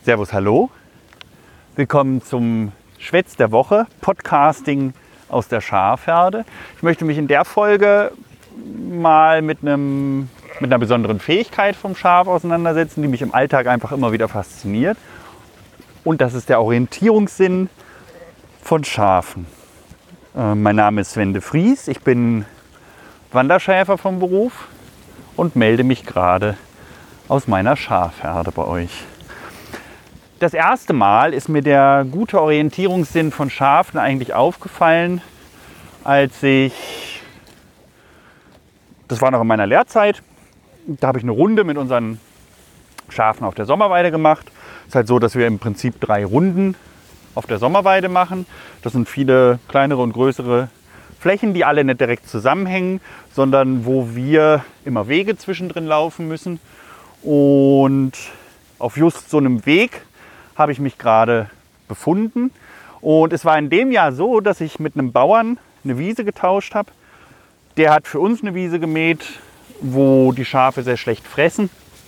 Servus, hallo. Willkommen zum Schwätz der Woche, Podcasting aus der Schafherde. Ich möchte mich in der Folge mal mit einer besonderen Fähigkeit vom Schaf auseinandersetzen, die mich im Alltag einfach immer wieder fasziniert. Und das ist der Orientierungssinn von Schafen. Mein Name ist Sven de Vries, ich bin Wanderschäfer vom Beruf und melde mich gerade aus meiner Schafherde bei euch. Das erste Mal ist mir der gute Orientierungssinn von Schafen eigentlich aufgefallen, das war noch in meiner Lehrzeit, da habe ich eine Runde mit unseren Schafen auf der Sommerweide gemacht. Es ist halt so, dass wir im Prinzip 3 Runden auf der Sommerweide machen. Das sind viele kleinere und größere Flächen, die alle nicht direkt zusammenhängen, sondern wo wir immer Wege zwischendrin laufen müssen. Und auf just so einem Weg habe ich mich gerade befunden. Und es war in dem Jahr so, dass ich mit einem Bauern eine Wiese getauscht habe. Der hat für uns eine Wiese gemäht, wo die Schafe sehr schlecht fressen.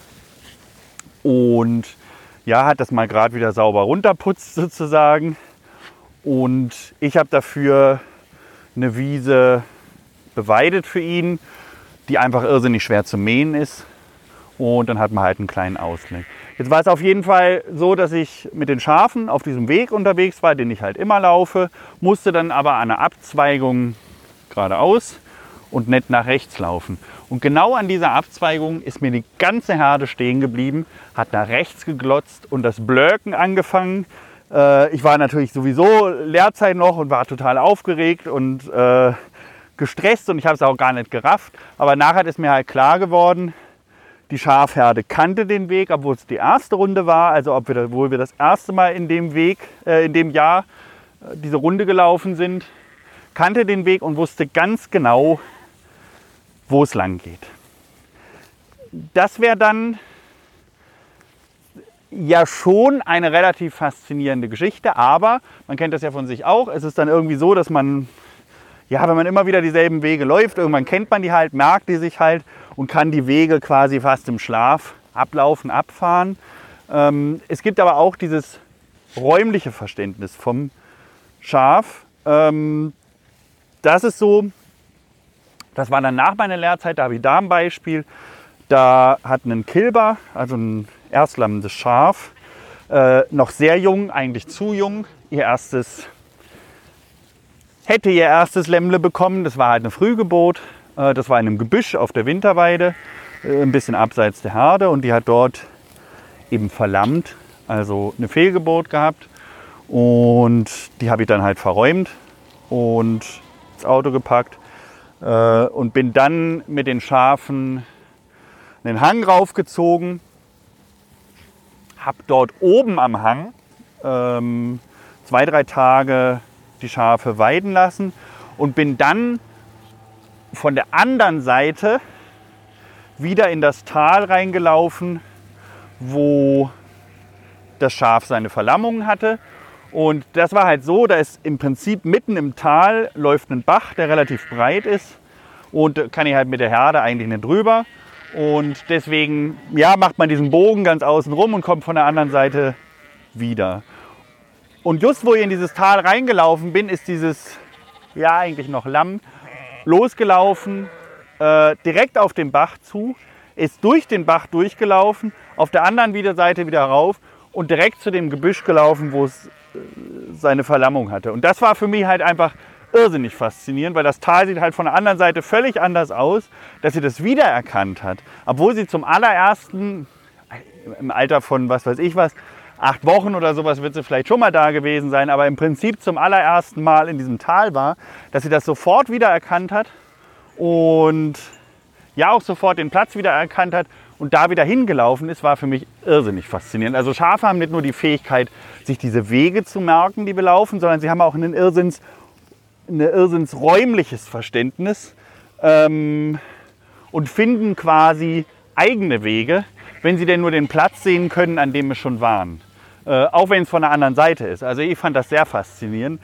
Und ja, hat das mal gerade wieder sauber runterputzt sozusagen. Und ich habe dafür eine Wiese beweidet für ihn, die einfach irrsinnig schwer zu mähen ist. Und dann hat man halt einen kleinen Ausblick. Jetzt war es auf jeden Fall so, dass ich mit den Schafen auf diesem Weg unterwegs war, den ich halt immer laufe, musste dann aber an einer Abzweigung geradeaus und nicht nach rechts laufen. Und genau an dieser Abzweigung ist mir die ganze Herde stehen geblieben, hat nach rechts geglotzt und das Blöken angefangen. Ich war natürlich sowieso Lehrzeit noch und war total aufgeregt und gestresst und ich habe es auch gar nicht gerafft. Aber nachher ist mir halt klar geworden, die Schafherde kannte den Weg, obwohl es die erste Runde war, also obwohl wir das erste Mal in dem Jahr diese Runde gelaufen sind, kannte den Weg und wusste ganz genau, wo es lang geht. Das wäre dann ja schon eine relativ faszinierende Geschichte, aber man kennt das ja von sich auch. Es ist dann irgendwie so, dass man, ja, wenn man immer wieder dieselben Wege läuft, irgendwann kennt man die halt, merkt die sich halt und kann die Wege quasi fast im Schlaf ablaufen, abfahren. Es gibt aber auch dieses räumliche Verständnis vom Schaf. Das ist so, das war dann nach meiner Lehrzeit, da habe ich da ein Beispiel. Da hat ein Kilber, also ein erstlammendes Schaf, noch sehr jung, eigentlich zu jung, hätte ihr erstes Lämmle bekommen. Das war halt eine Frühgeburt. Das war in einem Gebüsch auf der Winterweide, ein bisschen abseits der Herde. Und die hat dort eben verlammt, also eine Fehlgeburt gehabt. Und die habe ich dann halt verräumt und ins Auto gepackt. Und bin dann mit den Schafen den Hang raufgezogen. Habe dort oben am Hang 2-3 Tage die Schafe weiden lassen und bin dann von der anderen Seite wieder in das Tal reingelaufen, wo das Schaf seine Verlammung hatte. Und das war halt so, da ist im Prinzip mitten im Tal läuft ein Bach, der relativ breit ist. Und kann ich halt mit der Herde eigentlich nicht drüber. Und deswegen ja, macht man diesen Bogen ganz außen rum und kommt von der anderen Seite wieder. Und just wo ich in dieses Tal reingelaufen bin, ist dieses, ja eigentlich noch Lamm, losgelaufen, direkt auf den Bach zu, ist durch den Bach durchgelaufen, auf der anderen Seite wieder rauf und direkt zu dem Gebüsch gelaufen, wo es seine Verlammung hatte. Und das war für mich halt einfach irrsinnig faszinierend, weil das Tal sieht halt von der anderen Seite völlig anders aus, dass sie das wiedererkannt hat. Obwohl sie zum allerersten, im Alter von was weiß ich was, 8 Wochen oder sowas wird sie vielleicht schon mal da gewesen sein, aber im Prinzip zum allerersten Mal in diesem Tal war, dass sie das sofort wiedererkannt hat und ja auch sofort den Platz wiedererkannt hat und da wieder hingelaufen ist, war für mich irrsinnig faszinierend. Also Schafe haben nicht nur die Fähigkeit, sich diese Wege zu merken, die wir laufen, sondern sie haben auch ein irrsinnsräumliches Verständnis und finden quasi eigene Wege, wenn sie denn nur den Platz sehen können, an dem wir schon waren. Auch wenn es von der anderen Seite ist. Also ich fand das sehr faszinierend.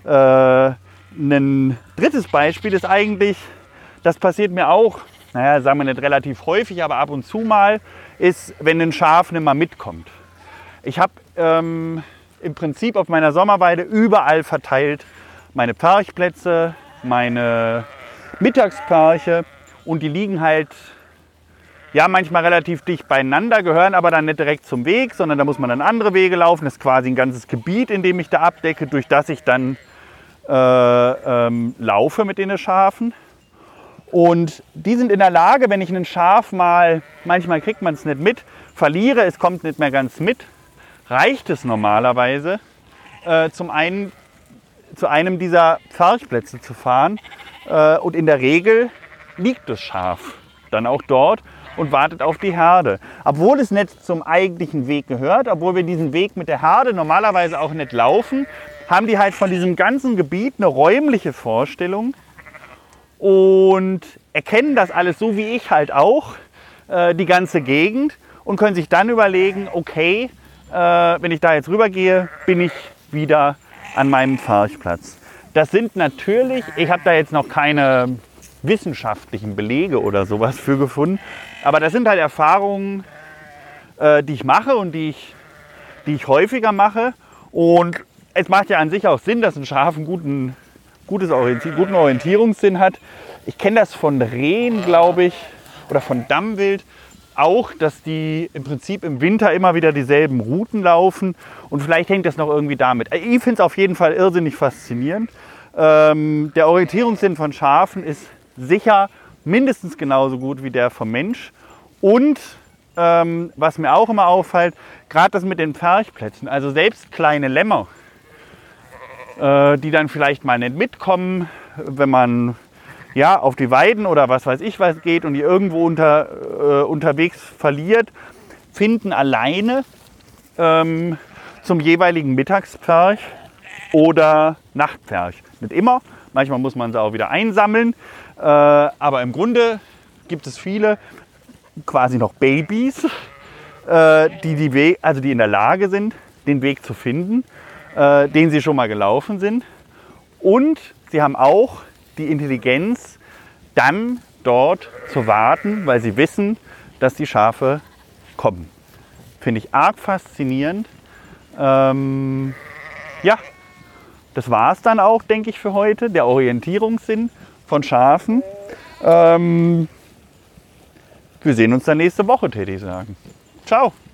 Ein drittes Beispiel ist eigentlich, das passiert mir auch, naja, sagen wir nicht relativ häufig, aber ab und zu mal, ist, wenn ein Schaf nicht mal mitkommt. Ich habe im Prinzip auf meiner Sommerweide überall verteilt meine Pferchplätze, meine Mittagspferche und die liegen halt ja manchmal relativ dicht beieinander, gehören aber dann nicht direkt zum Weg, sondern da muss man dann andere Wege laufen. Das ist quasi ein ganzes Gebiet, in dem ich da abdecke, durch das ich dann laufe mit den Schafen. Und die sind in der Lage, wenn ich ein Schaf mal, manchmal kriegt man es nicht mit, verliere, es kommt nicht mehr ganz mit, reicht es normalerweise, zu einem dieser Pferchplätze zu fahren. Und in der Regel liegt das Schaf dann auch dort und wartet auf die Herde. Obwohl es nicht zum eigentlichen Weg gehört, obwohl wir diesen Weg mit der Herde normalerweise auch nicht laufen, haben die halt von diesem ganzen Gebiet eine räumliche Vorstellung und erkennen das alles so wie ich halt auch, die ganze Gegend, und können sich dann überlegen, okay, wenn ich da jetzt rübergehe, bin ich wieder an meinem Pferchplatz. Das sind natürlich, ich habe da jetzt noch keine wissenschaftlichen Belege oder sowas für gefunden, aber das sind halt Erfahrungen, die ich mache und die ich häufiger mache. Und es macht ja an sich auch Sinn, dass ein Schaf einen guten Orientierungssinn hat. Ich kenne das von Rehen, glaube ich, oder von Dammwild auch, dass die im Prinzip im Winter immer wieder dieselben Routen laufen. Und vielleicht hängt das noch irgendwie damit. Ich finde es auf jeden Fall irrsinnig faszinierend. Der Orientierungssinn von Schafen ist sicher mindestens genauso gut wie der vom Mensch. Und was mir auch immer auffällt, gerade das mit den Pferchplätzen, also selbst kleine Lämmer, die dann vielleicht mal nicht mitkommen, wenn man ja, auf die Weiden oder was weiß ich was geht und die irgendwo unterwegs verliert, finden alleine zum jeweiligen Mittagspferch oder Nachtpferch. Nicht immer, manchmal muss man sie auch wieder einsammeln, aber im Grunde gibt es viele quasi noch Babys, die in der Lage sind, den Weg zu finden, den sie schon mal gelaufen sind, und sie haben auch die Intelligenz, dann dort zu warten, weil sie wissen, dass die Schafe kommen. Finde ich arg faszinierend. Ja, das war es dann auch, denke ich, für heute. Der Orientierungssinn von Schafen. Wir sehen uns dann nächste Woche, würde ich sagen. Ciao.